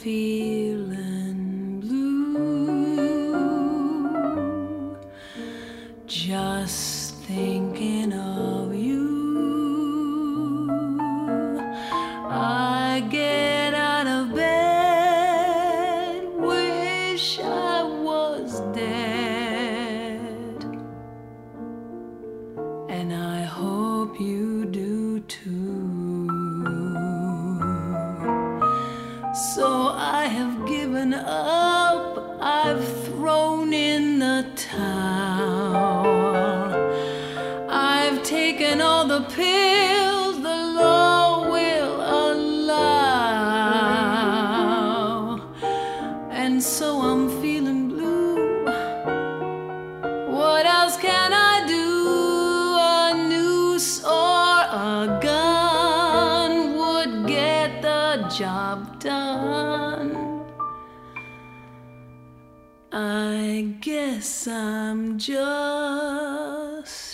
feeling blue, just thinking of you. I get out of bed, wish I was dead, and I hope you do too. So I have given up, I've thrown in the towel. I've taken all the pills the law will allow, and so I'm feeling blue. What else can I do? A noose or a gun would get the job done. I guess I'm just